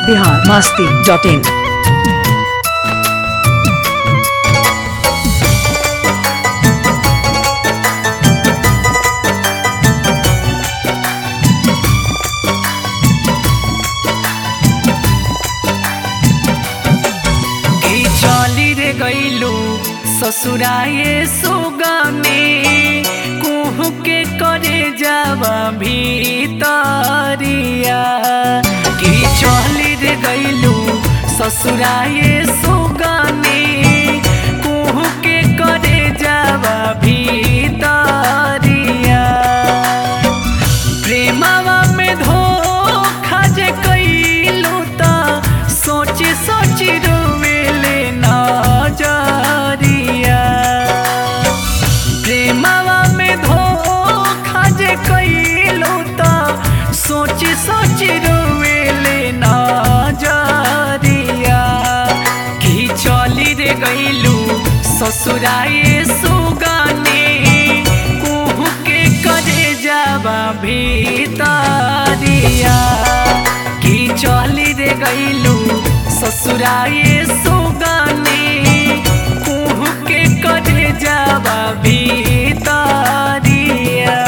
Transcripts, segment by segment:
biharmasti.in। चली रे गईलू ससुराए सुगमे कुहू के करे जावा भीतरिया कि चली रे गईलू ससुराए सुगमे कुहू के करे जावा भीतरिया प्रेमवा में धोखा जे कईलू त सोची सोची रोवेले नजरिया प्रेमवा में धोखा जे कईलू त सोची सोची रोवेले नजरिया कि चली रे गईलू ससुराए सुगने कुहू के करे जावा भीतरिया कि चली रे गईलू ससुराए सुगने कुहू के करे जावा भीतरिया।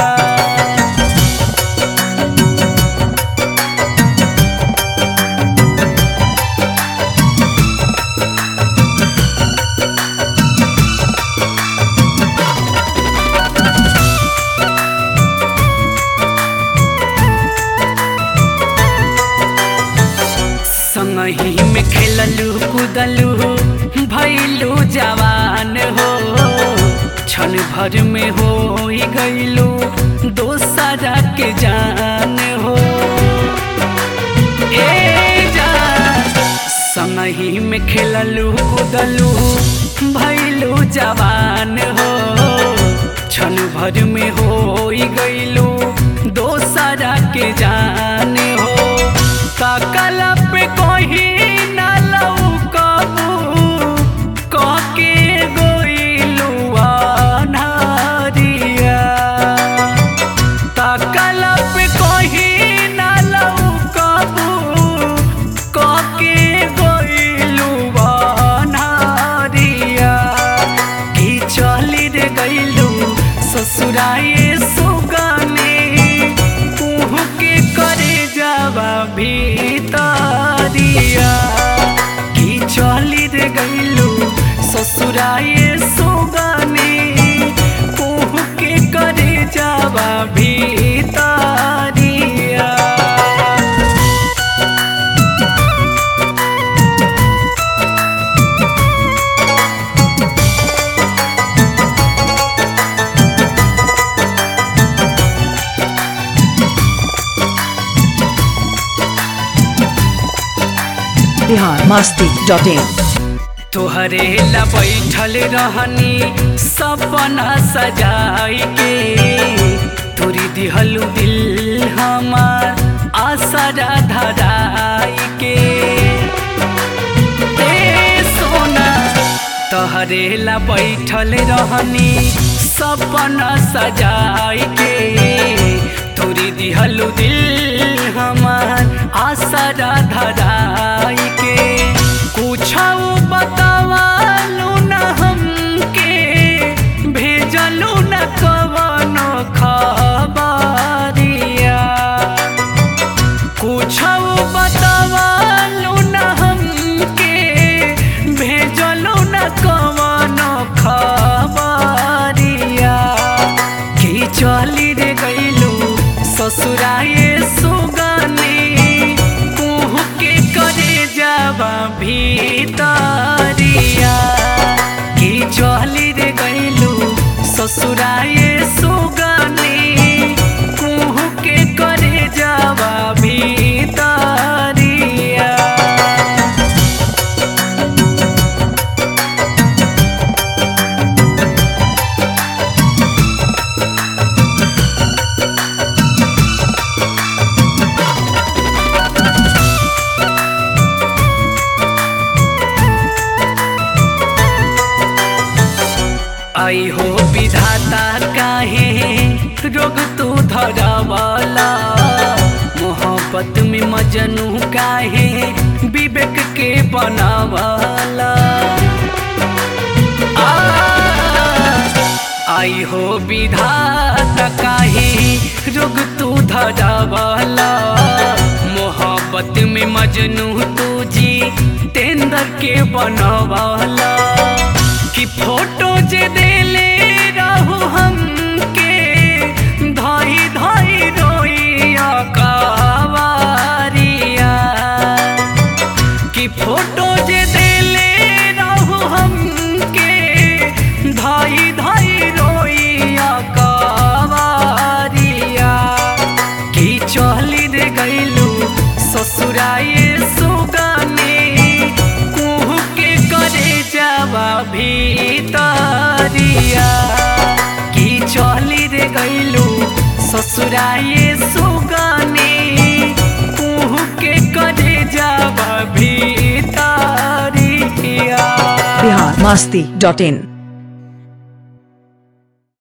संगही में खेललू कूदलू भैलू जवान हो क्षण भर में हो गईलू दोसरा के जान हो ए जान संगही में खेललू कूदलू भैलू जवान हो क्षण भर में हो गईलू दोसरा के जान हो तकल पे कोही न लौकबू कहके गइलू अनहरिया तकल पे कोही न लौकबू कहके गइलू अनहरिया कि चली रे गइलू ससुराए सुगने कुहू के करे जावा भीतरिया कि चली रे गईलू ससुराए सुगने कुहू के करे जावा भीतरिया। biharmasti.in। तोहरे ला बैठल रहनी सपना सजाई के तोरी दिहलू दिल हमार आसरा धराई के ए सोना तोहरे ला बैठल रहनी सपना सजाई के तोरी दिहलू दिल हमार आसरा धराई के कुछ बतावलू न हमके भेजलू न कवनो खबरिया कुछ बतावलू न हमके भेजलू न कवनो खबरिया कि चली रे गईलू ससुराए सुगने कुहू के करे जावा भीतरिया कि चली रे गईलू ससुराए सुगने कुहू के करे जावा भीतरिया। आई हो विधाता काहे रोग तू धरवाला मोहब्बत में मजनू काहे बनावाला। आई हो विधाता काहे रोग तू धरावाला। मोहब्बत में मजनू तू जी तेंदर के बनवाला। कि फोटो जे देले रहू हमके धाई धाई रोइया कावारिया। कि फोटो जे देले रहू हमके धाई धाई रोइया कावारिया। कि चली रे गइलू ससुराए सुगाने कुहू के करे जावा भीतरिया। कि चली रे गइलू ससुराए सुगाने कुहू के करे जावा भीतरिया। biharmasti.in